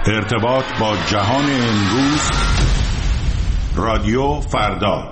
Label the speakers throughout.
Speaker 1: ارتباط با جهان امروز، رادیو فردا.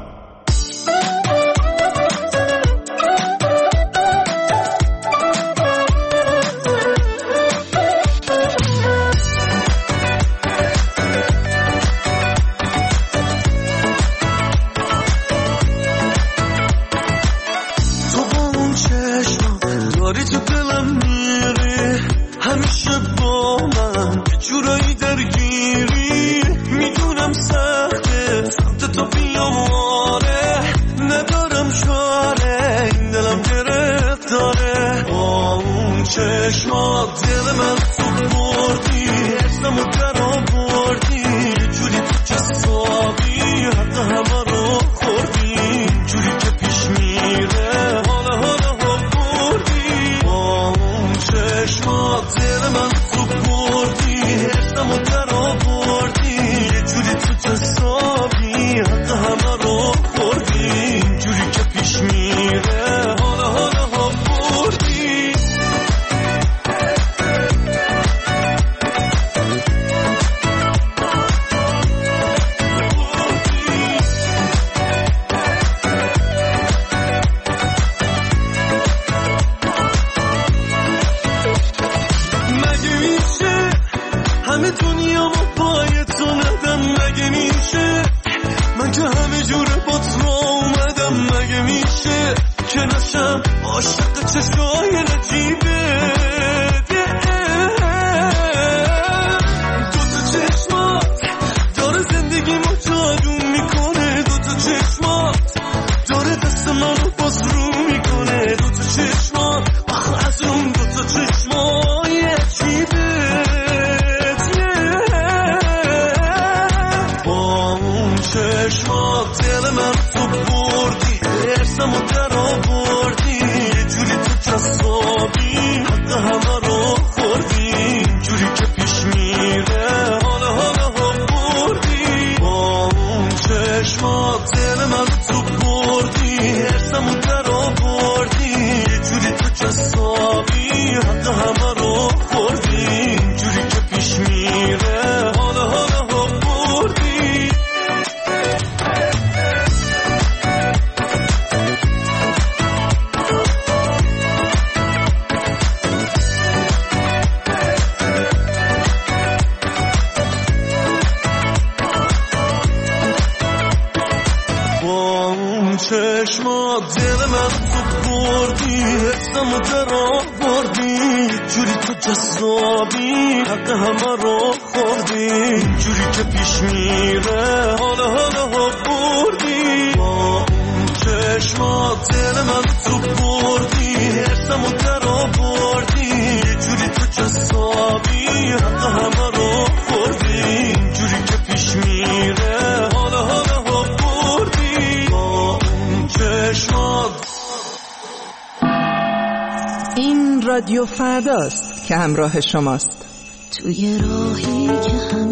Speaker 2: رادیو فرداست که همراه شماست.
Speaker 3: توی راهی که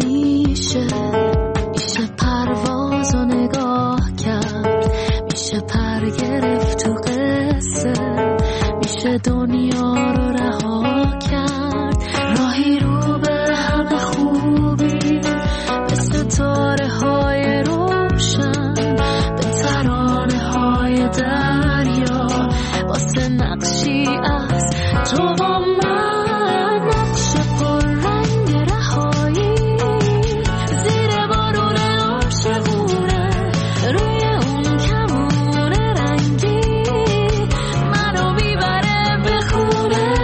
Speaker 3: همیشه میشه پرواز و نگاه کرد، میشه پر گرفت تو قصه، میشه دنیا رو رها کرد. راهی رو به همه خوبی، به ستاره های روشن، به ترانه های دریا، واسه نقشی از تو با من، نقش پر رنگ رهایی، زیر بارون عاشقونه، روی اون کمون رنگی، منو میبره به خونه.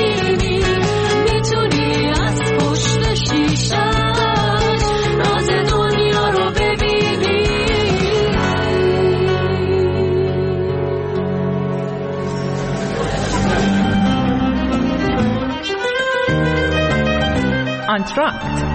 Speaker 3: ببینی میتونی از پشت شیشه‌اش راز دنیا رو ببینی.
Speaker 2: آنتراکت.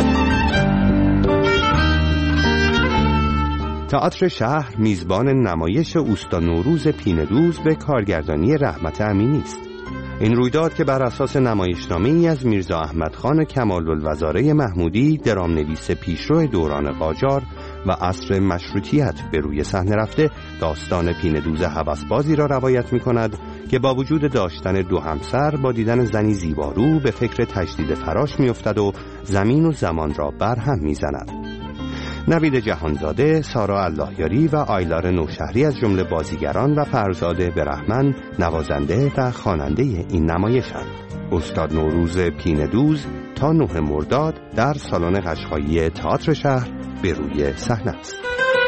Speaker 4: تئاتر شهر میزبان نمایش اوستا نوروز پینه‌دوز به کارگردانی رحمت امینی است. این رویداد که بر اساس نمایشنامه‌ای از میرزا احمدخان کمال‌الوزاره محمودی، درام‌نویس پیشرو دوران قاجار و عصر مشروطیت به روی صحنه رفته، داستان پینه‌دوز هوسبازی را روایت می‌کند که با وجود داشتن دو همسر با دیدن زنی زیبارو به فکر تجدید فراش می‌افتد و زمین و زمان را برهم می‌زند. نوید جهانزاده، سارا اللهیاری و آیلار نوشهری از جمله بازیگران و فرزاد برهمن نوازنده و خواننده این نمایشند. استاد نوروز پینه‌دوز تا 9 مرداد در سالن قشقایی تئاتر شهر به روی صحنه است.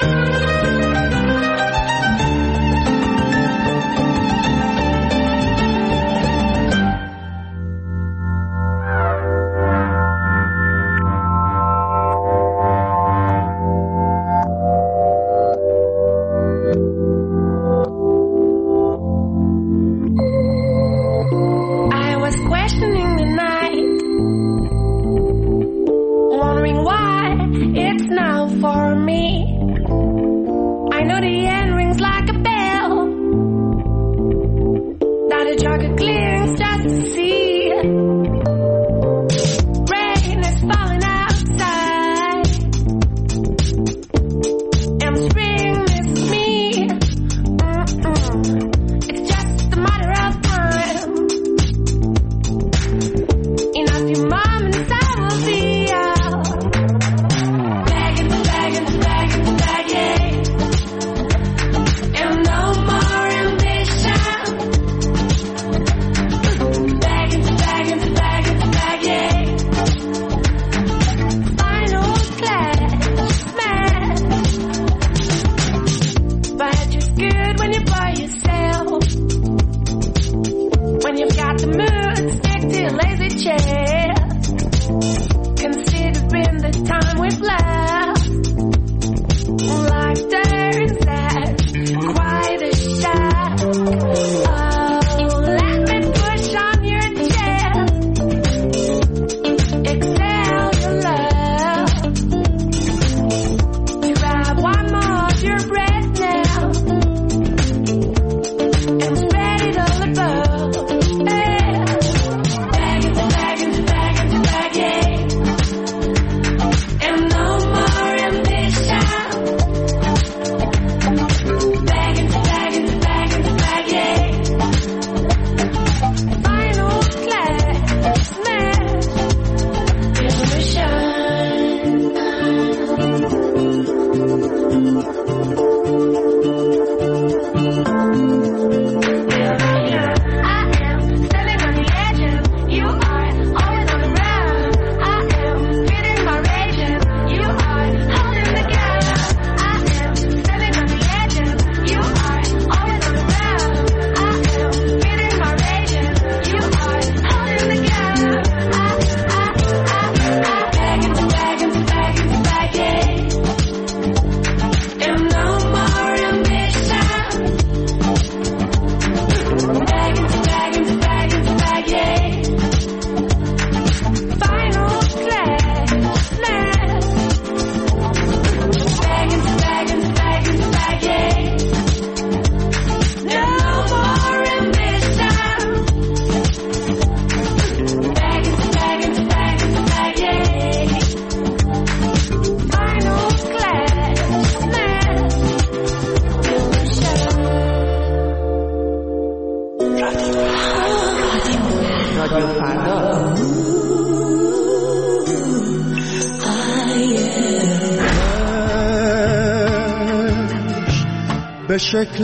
Speaker 5: به شکل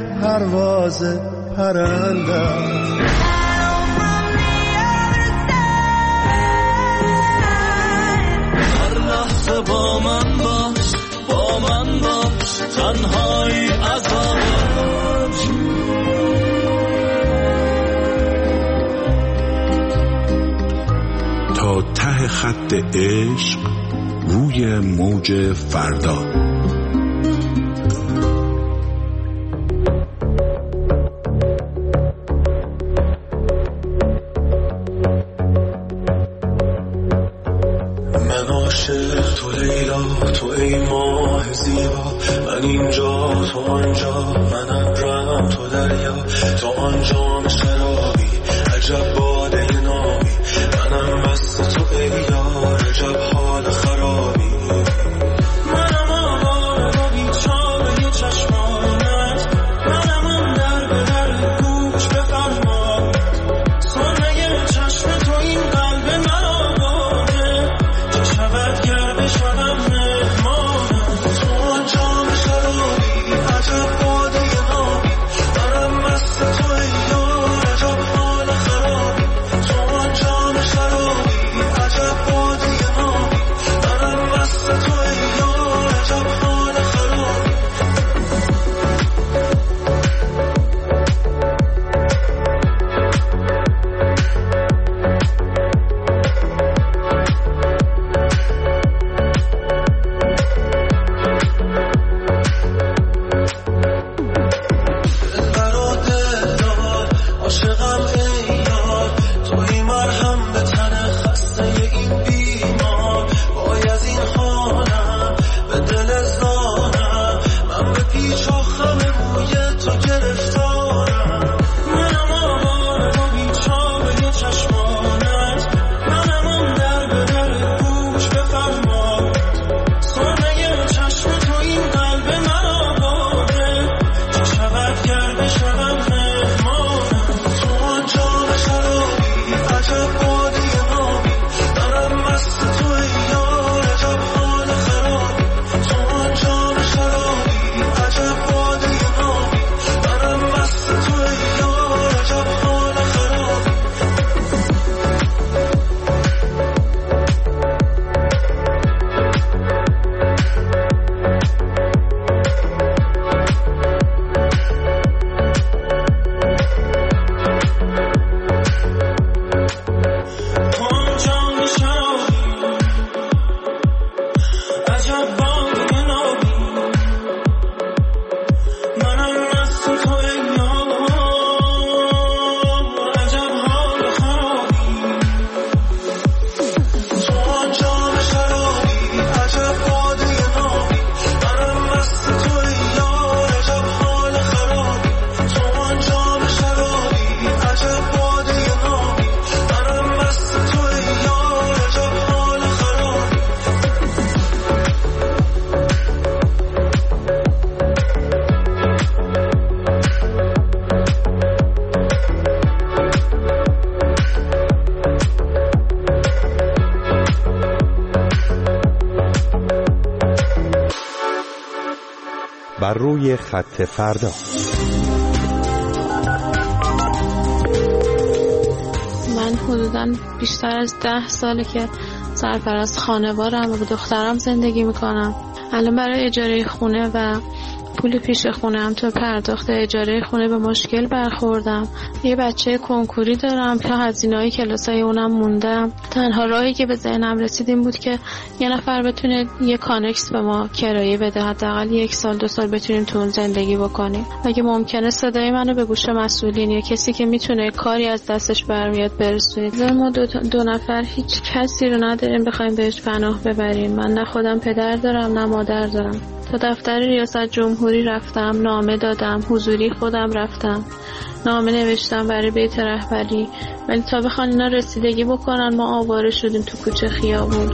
Speaker 5: پرواز پرنده هر لحظه با من باش تنهایی عذاب.
Speaker 1: تا ته خط عشق روی موج فردا.
Speaker 5: من عاشق تو لیلا، تو ای ماه زیبا، من اینجا تو آنجا، من ابرم تو دریا، تو آنجا شرابی، عجب باده نامی، منم مست تو ای یار، عجب حال خرابی. منم آواره و بیچاره چشمانت، منم اون در به در گوش بفرما، سرمه چشم تو این قلب من آواره، چه شود گر بشوم مهمانم. تو آنجا شرابی، عجب باده نامی، منم مست تو ای یار، عجب حال خرابی. تو آنجا شرابی، عجب باده نامی، منم مست تو ای یار، عجب حال خرابی. دلبر و دلدار، عاشقم ای یار، توی مرهم به تن خسته این بیمار. وای از این حالم به دل زارم، من به پیچ و خم موی تو گرفتارم. منم آواره و بیچاره چشمانت، منم اون در به در گوش بفرما، سرمه چشم تو این قلب من آواره، چه شود گر بشوم مهمانم. تو آنجا شرابی، عجب باده نامی، منم مست تو ای یار، عجب حال خرابی. تو آنجا شرابی، عجب باده نامی، منم مست تو ای یار، عجب حال خرابی. آنجا شرابی، عجب باده نامی، منم مست تو ای یار، عجب حال خرابی. تو آنجا شرابی، عجب باده نامی، منم مست تو ای یار، عجب حال خرابی. تو آنجا شرابی، عجب باده نامی، منم مست تو ای یار، عجب حال خرابی.
Speaker 4: بر روی خط فردا.
Speaker 6: من حدوداً بیشتر از 10 ساله که سرپرست خانوارم و با دخترم زندگی میکنم. الان برای اجاره خونه و پول پیش خونه هم تو پرداخت اجاره خونه به مشکل برخوردم. یه بچه کنکوری دارم که هزینه‌های کلاسای اونم موندم. تنها راهی که به ذهنم رسید این بود که یه نفر بتونه یه کانکس به ما کرایه بده، حداقل 1 سال 2 سال بتونیم تو اون زندگی بکنیم. اگه ممکنه صدای منو به گوش مسئولین یا کسی که میتونه کاری از دستش برمیاد برسونید. ما دو نفر هیچ کسی رو نداریم بخوایم بهش پناه ببریم. من نه خودم پدر دارم نه مادر دارم. تا دفتر ریاست جمهوری رفتم، نامه دادم، حضوری خودم رفتم، نامه نوشتم برای بیت رهبری، ولی تا بخوان اینا رسیدگی بکنن ما آواره شدیم تو کوچه خیابون.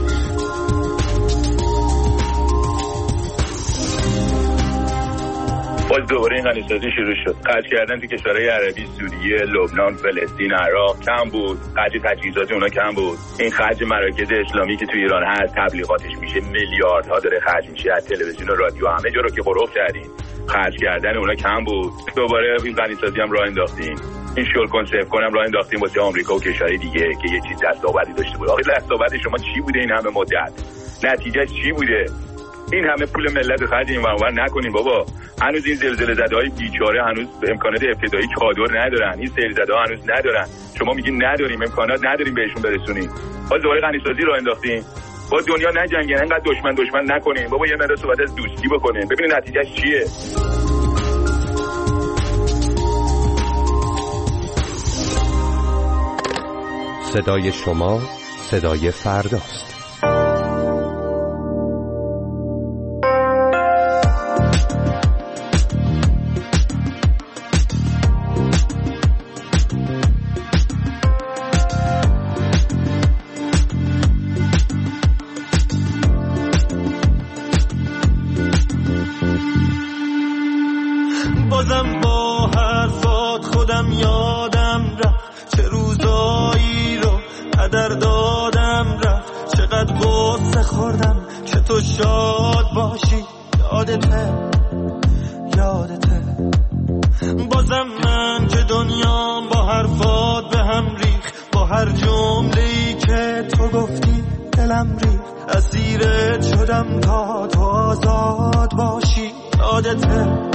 Speaker 7: باز دوباره این غنیسازی شروع شد. خرج کردن تو کشورهای عربی، سوریه، لبنان، فلسطین، عراق کم بود. خرج تجهیزات اونا کم بود. این خرج مراکز اسلامی که تو ایران هست تبلیغاتش میشه میلیاردها داره خرج میشه، از تلویزیون و رادیو همه جا رو که قرق کردین. خرج کردن اونا کم بود. دوباره این غنیسازی هم راه انداختیم. این شل کنسرو کنم راه انداختیم واسه آمریکا و کشورهای دیگه که یه چیز دستاوردی داشته بود. آخه دستاورد شما چی بوده این همه مدت؟ نتیجه چی بوده؟ این همه پول ملت خرج این ور نکنین بابا. هنوز این زلزله زده‌های بیچاره هنوز امکانات ابتدایی چادر ندارن، این سیل زده‌ها هنوز ندارن. شما میگین نداریم، امکانات نداریم بهشون برسونیم. باز دوباره غنی‌سازی راه انداختین. با دنیا نجنگین، انقدر دشمن نکنین بابا، یه مقدار صحبت از دوستی بکنین، ببینین نتیجهش چیه.
Speaker 4: صدای شما صدای فرداست.
Speaker 5: بازم با حرفات خودم یادم رفت، چه روزایی رو قدر دادم رفت، چقدر غصه خوردم که تو شاد باشی. یادته بازم من که دنیام با حرفات به هم ریخ، با هر جمله‌ای که تو گفتی دلم ریخ، اسیرت شدم تا تو آزاد باشی. یادته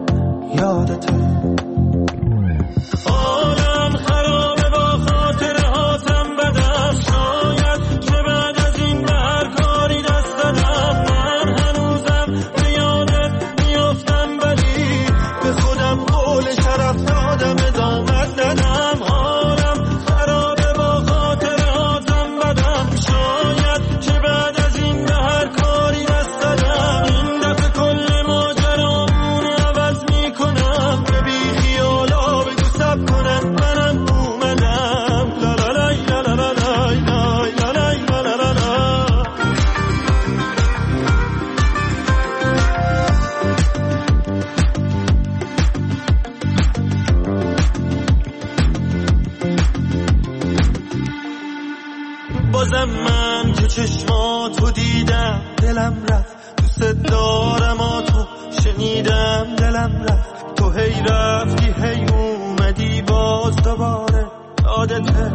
Speaker 5: عالم خرابه با خاطره هاتم بدم، شاید که بعد از این به هر کاری دست دادم. من هنوزم به یادت میافتم، ولی به خودم قول شرف دادم ادامت ندم. عالم خرابه با خاطره هاتم بدم، شاید که بعد از این به هر کاری دست دادم. این دفعه کل ماجرامون عوض میکنم، به بی خیالا بگو سب کنن منم اومدم. لا لا لای لا لا لا لای لای لا لای لا لا لا لا. بازم من که چشماتو دیدم دلم رفت، دوست دارم تو شنیدم دلم رفت. تو هی رفتی هی اومدی باز دوباره. یادته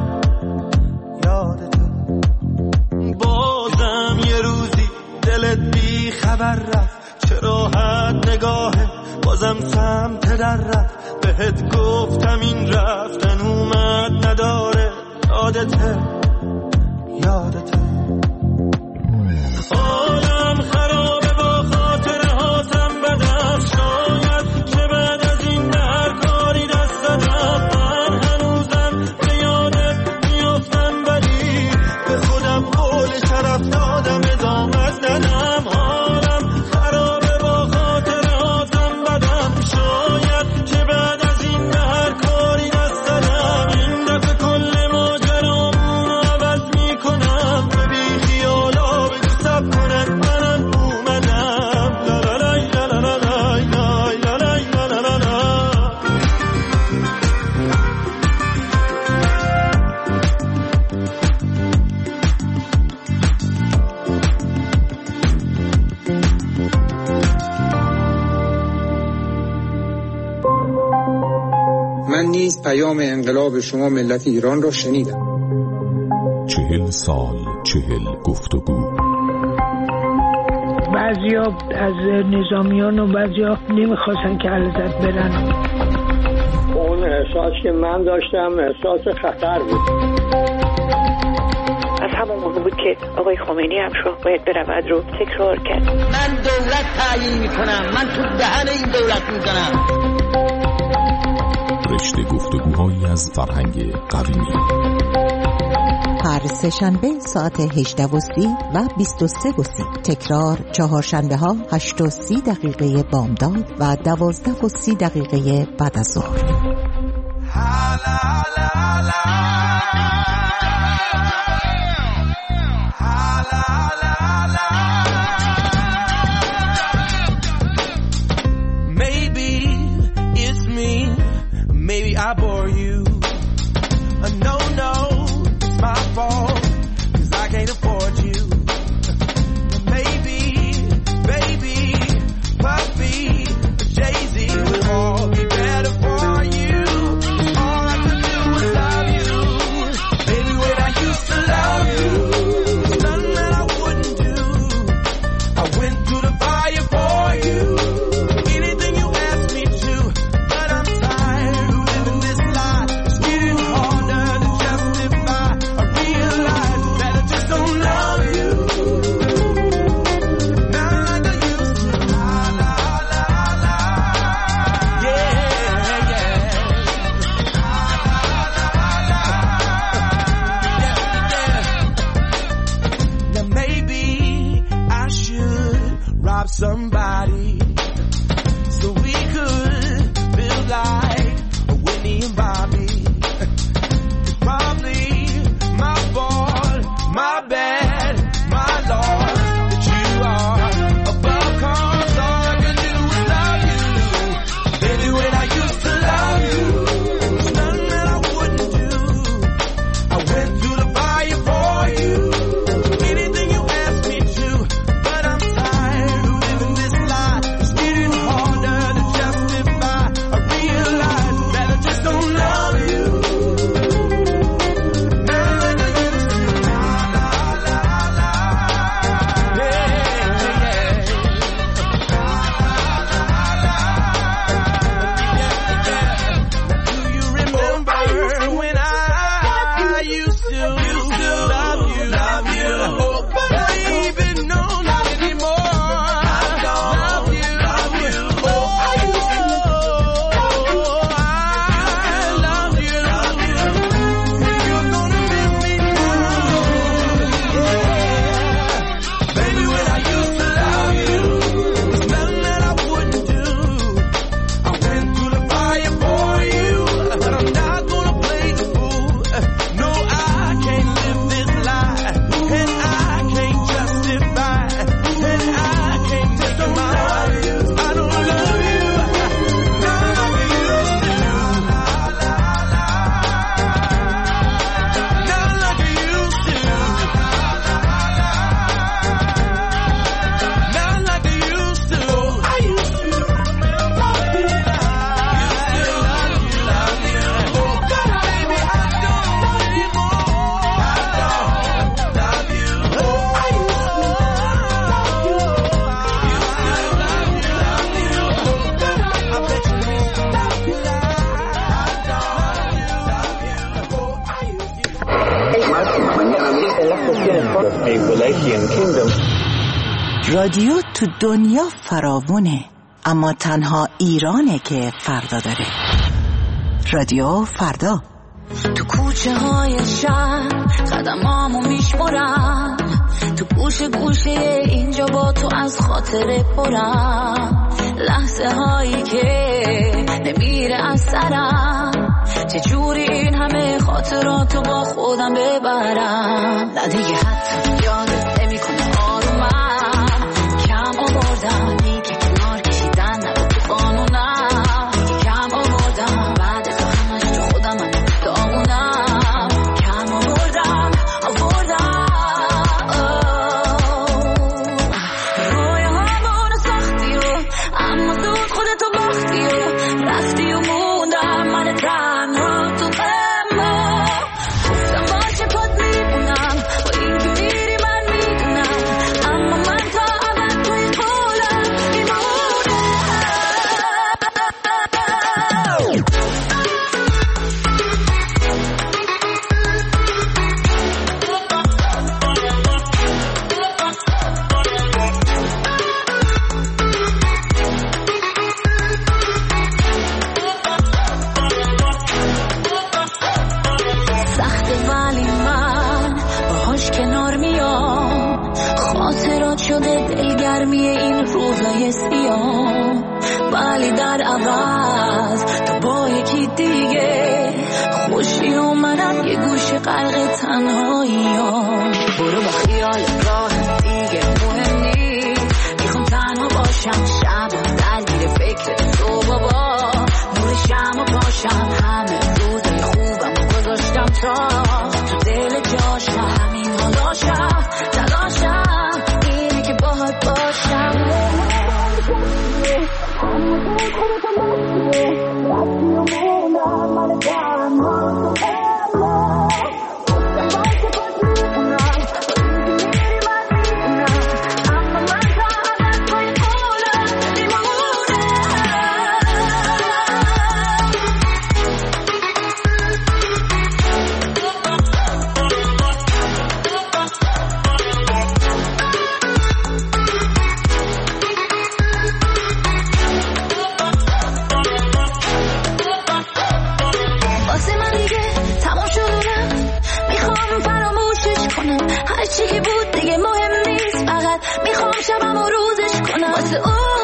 Speaker 5: بازم یه روزی دلت بی خبر رفت، چه راحت نگاهه بازم سمت در رفت. بهت گفتم این رفتن اومد نداره. یادته عالم خرابه با خاطره هاتم بدم، شاید که بعد از این به هر کاری دست دادم. من هنوزم به یادت میافتم، ولی به خودم قول شرف دادم ادامت ندم. عالم خرابه با خاطره هاتم بدم، شاید که بعد از این به هر کاری دست دادم. این دفعه کل ماجرامون عوض میکنم، به بی خیالا بگو سب کنن منم اومدم. لا لا لای لا لا لا لای لای لا لای لا لا لا لا.
Speaker 8: من نیز پیام انقلاب شما ملت ایران را شنیدم.
Speaker 1: 40 سال 40 گفتگو.
Speaker 9: بعضیا از نظامیان و بعضیا نمیخواستن که علیزاده برن.
Speaker 10: اون احساس که من داشتم احساس خطر بود.
Speaker 11: از همون موقع بود که آقای خمینی هم شاه باید برود رو تکرار کرد.
Speaker 12: من دولت تعیین میکنم، من تو دهن این دولت میزنم.
Speaker 1: رشته گفتگوهایی از فرهنگ قومی.
Speaker 13: هر سه‌شنبه ساعت 18:30 و 23:30. تکرار چهارشنبه ها 8:30 بامداد و 12:30 بعد از ظهر.
Speaker 5: Maybe it's me, maybe I bore you. No, it's my fault, 'cause I can't afford you. Maybe, baby, puppy, Jay-Z will all be better for you. All I could do was love you. Maybe when I
Speaker 13: رادیو تو دنیا فراوونه، اما تنها ایرانه که فردا داره. رادیو فردا.
Speaker 3: تو کوچه های شهر قدمامو میشمرم، تو گوشه گوشه اینجا با تو از خاطره پرم، لحظه هایی که نمیره از سرم، چجوری این همه خاطراتو با خودم ببرم. نه دیگه حتی یادت نمی کنه آرومم، کم آوردم دیگه کنار کشیدن نبود تو قانونم، کم آوردم بعد از همش تو خودم هم دامونم، کم آوردم رویه ها بارو سختی و اما زود خودتو باختی و رفتی و موندم من تنها تو غمو، گفتم باشه پاد میمونم با این که میری من میدونم، اما من تا ابد توی قولم میمونم. سخته ولی من باهاش کنار میام، خاطرات شده دلگرمی این روزای سیاه، ولی در عوض تو با یکی دیگه خوشی و منم یه گوشه غرق تنهاییام. برو با خیال راه دیگه مهم نیست، میخوام تنها باشم شب و درگیر فکر تو بابا، نور شم و پاشم همه روزای خوبم گذاشتم تا تو دل جاشم، همین حالاشم تلاشم اینه که باهات باشم. واسه من دیگه تمام شدم، میخوام فراموشش کنم، هرچی که بود دیگه مهم نیست، فقط میخوام شبم و روزش کنم واسه اون